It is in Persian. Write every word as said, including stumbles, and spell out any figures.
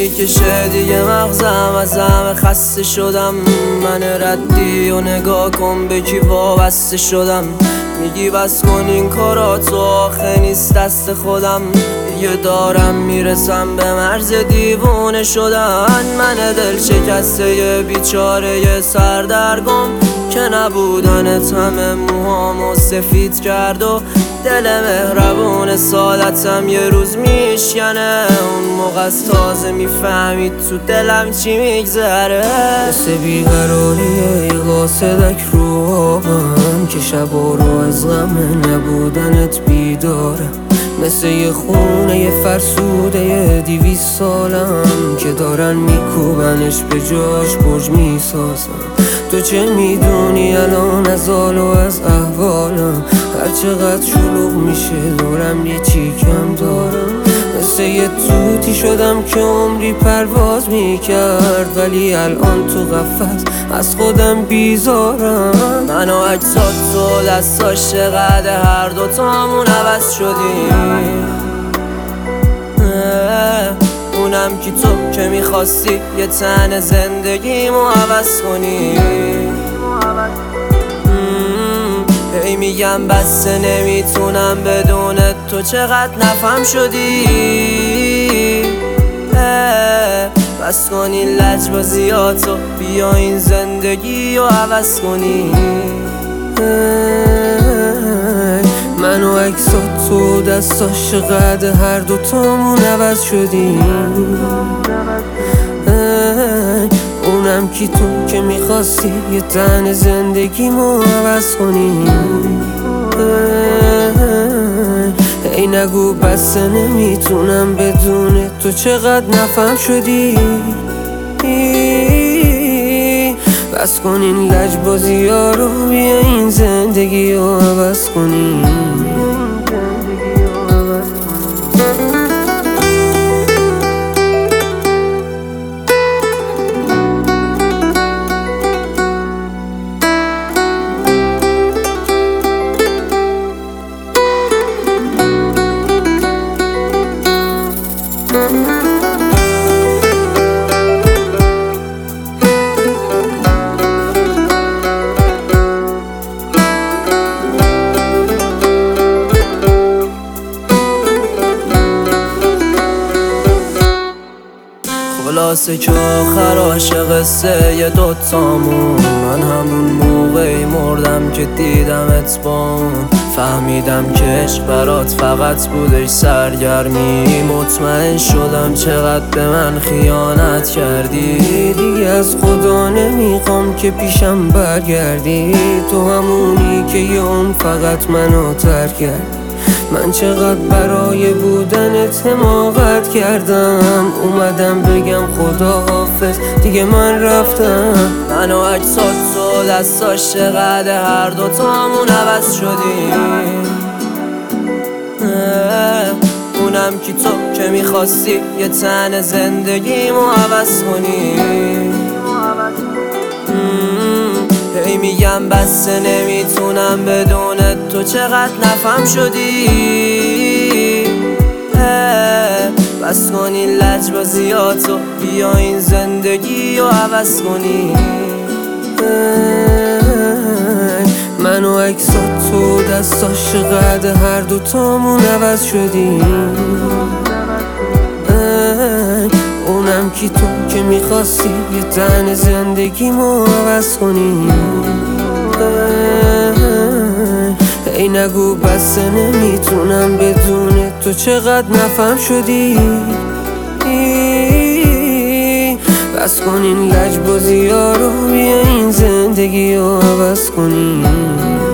میکشه دیگه مغزم، از همه خسته شدم. من ردی و نگاه کن به کی وابسته شدم. میگی بس کن این کاراتو، آخه نیست دست خودم. دیگه دارم میرسم به مرز دیوونه شدن. من دل شکسته یه بیچاره یه سردرگم که نبودنت همه موهامو سفید کرد و دل مهربون سادتم یه روز میشکنه. اون موقع از تازه میفهمید تو دلم چی میگذره. مثل بیقراریه ای قاصدک رو آبم که شبا رو از غم نبودنت بیدارم. مثل یه خونه یه فرسوده یه دیویس سالم که دارن میکوبنش به جاش برج میسازم. تو چه میدونی الان از حال و از احوالم؟ هر چقدر شلوغ میشه دورم یه چیکم دارم. مثل یه توتی شدم که عمری پرواز میکرد، ولی الان تو قفس از خودم بیزارم. من و عکسات تو دستاش چقدر هر دوتامون عوض شدیم. اونم که تو که میخواستی یه تن زندگیمو عوض کنی. هی میگم بسه نمیتونم بدون تو چقدر نفهم شدی. بس کن این لجبازیاتو، بیا این زندگی رو عوض کنی. من و عکسات تو دستاش چقدر هر دوتامون عوض شدیم. اونم کی تو که میخواستی یه تن زندگیمو عوض کنی. ای نگو بسه نمیتونم بدون تو چقدر نفهم شدی. بس کن این لجبازی ها رو، بیا این زندگی رو عوض کنی. خلاصه که آخر عاشق قصه یه دوتامون. من همون موقعی مردم که دیدمت با اون. فهمیدم که عشق برات فقط بودش سرگرمی. مطمئن شدم چقدر به من خیانت کردی. دیگه از خدا نمیخوام که پیشم برگردی. تو همونی که یه عمر فقط منو ترک کردی. من چقدر برای بودنت حماقت کردم. اومدم بگم خدا حافظ دیگه من رفتم. من و عکسات تو دستاش چقدر هر دوتامون عوض شدیم. اونم کی تو که میخواستی یه تن زندگیمو عوض کنی. هی میگم بسه نمیتونم بدون تو چقدر نفهم شدی. بس کن این لجبازیاتو، بیا این زندگی رو عوض کنی. من و عکسات تو دستاش چقدر هر دوتامون عوض شدیم. اونم کی تو که میخواستی یه تن زندگیمو عوض کنی. ای نگو بسه نمیتونم بدون تو چقدر نفهم شدی. بس کن این لجبازی ها رو، بیا این زندگی رو عوض کنی.